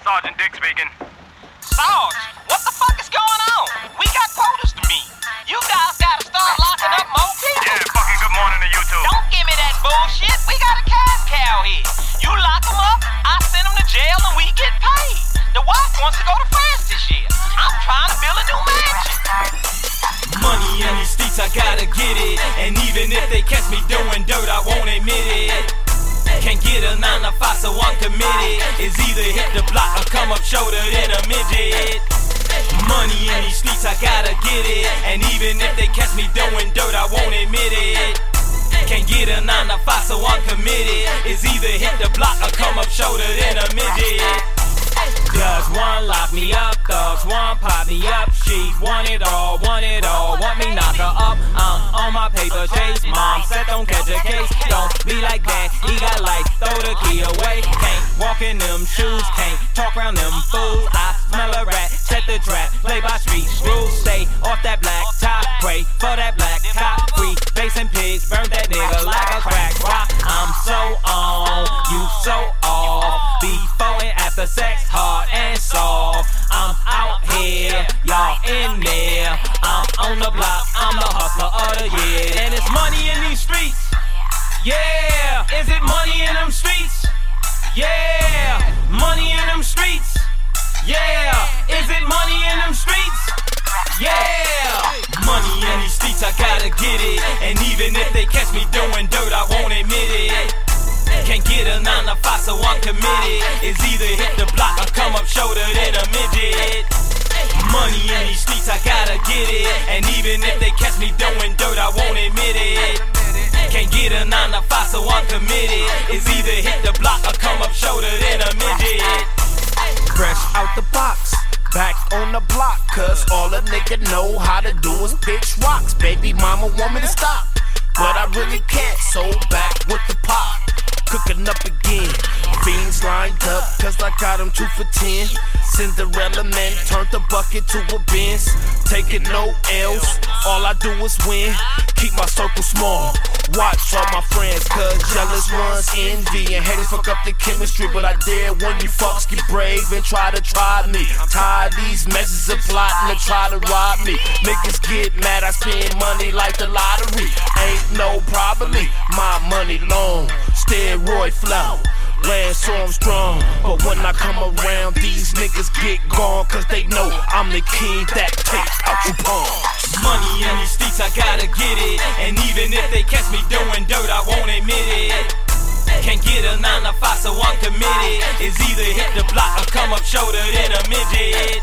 Sergeant Dick speaking. Sarge, what the fuck is going on? We got quotas to meet. You guys gotta start locking up more people. Yeah, fucking good morning to you too. Don't give me that bullshit. We got a cash cow here. You lock them up, I send them to jail, and we get paid. The wife wants to go to France this year. I'm trying to build a new mansion. Money in these streets, I gotta get it. And even if they catch me doing dirt, I won't admit it. Can't get a 9 to 5, so I'm committed. It's either hit the block or come up shorter than a midget. Money in these streets, I gotta get it. And even if they catch me doing dirt, I won't admit it. Can't get a 9 to 5, so I'm committed. It's either hit the block or come up shorter than a midget. Does one lock me up, thugs one pop me up. She want it all, want me knock her up. I'm on my paper chase, mom said don't catch a case. Don't be like that, he got life, throw the key away. Can't walk in them shoes, can't talk around them fools. I smell a rat, set the trap, play by street rules. Stay off that black top, pray for that black cop. Free base and pigs, burn that nigga like a crack rock. I'm so on, you so off. Before and after sex, hard and soft. I'm out here, y'all in there. I'm on the block, I'm the hustler of the year. And it's money in these streets. Yeah, is it money in them streets? Yeah, money in them streets. Yeah, is it money in them streets? Yeah, money in these streets, I gotta get it. And even if they catch me doing dirt, I won't admit it. Can't get a 9 to 5, so I'm committed. It's either hit the block or come up shorter than a midget. Money in these streets, I gotta get it. And even if they catch me doing dirt, I won't admit it. Can't get a 9 to 5, so I'm committed. It's either hit the block or come up shorter than a midget. Fresh out the box, back on the block, cause all a nigga know how to do is pitch rocks. Baby mama want me to stop, but I really can't, so back with the pop. Cooking up again, fiends lined up, cause I got them 2 for 10. Cinderella man turned the bucket to a Benz. Taking no L's, all I do is win. Keep my circle small, watch all my friends, cause jealous ones envy and haters fuck up the chemistry. But I dare when you fucks get brave and try me. I'm tired of these messes of plotting to try to rob me. Niggas get mad, I spend money like the lottery. Ain't no probably, my money long, steroid flow. Lance Armstrong, but when I come around, these niggas get gone, cause they know I'm the king that take out your palms. Money in these streets, I gotta get it. And even if they catch me doing dirt, I won't admit it. Can't get a 9 to 5, so I'm committed. It's either hit the block or come up shorter than a midget.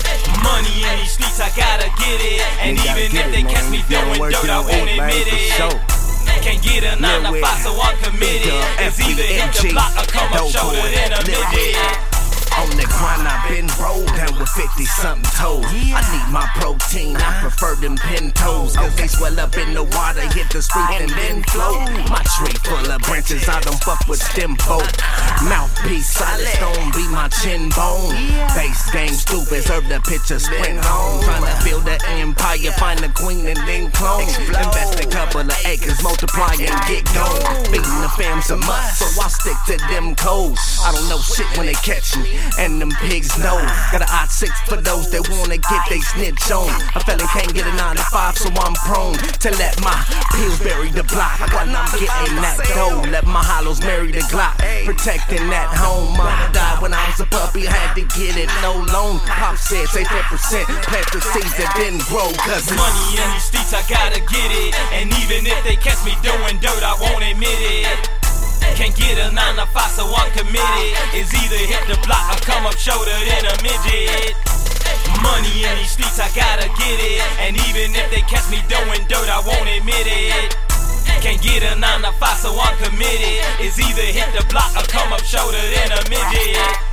Money in these streets, I gotta get it. And even if they catch me doing dirt, I won't admit it. Can't get a 9 to 5, so I'm committed. It's either hit the block or come up shorter than a midget. On the grind, I've been rolled down with 50-something toes. I need my protein, I prefer them pintos, cause they swell up in the water, hit the street and then float. My tree full of branches, I don't fuck with stem folk. Mouthpiece, solid stone, be my chin bone. Base game stupid, serve the picture, spring home. Tryna build an empire, find a queen and then clone. Invest a couple of acres, multiply and get going. Beating the fam's a must, so I stick to them codes. I don't know shit when they catch me, and them pigs know. Got an odd 6 for those that wanna get they snitch on. A felon can't get a 9 to 5, so I'm prone to let my pills bury the block when I'm getting that dough. Let my hollows marry the Glock, protecting that home. Mama died when I was a puppy, I had to get it, no loan. Pop said, say 10%, plant the seeds that didn't grow, cause it's money in these streets, I gotta get it. And even if they catch me doing dirt, I won't admit it. Can't get a 9 to 5, so I'm committed. It's either hit the block or come up shorter than a midget. Money in these streets, I gotta get it. And even if they catch me doing dirt, I won't admit it. Can't get a 9 to 5, so I'm committed. It's either hit the block or come up shorter than a midget.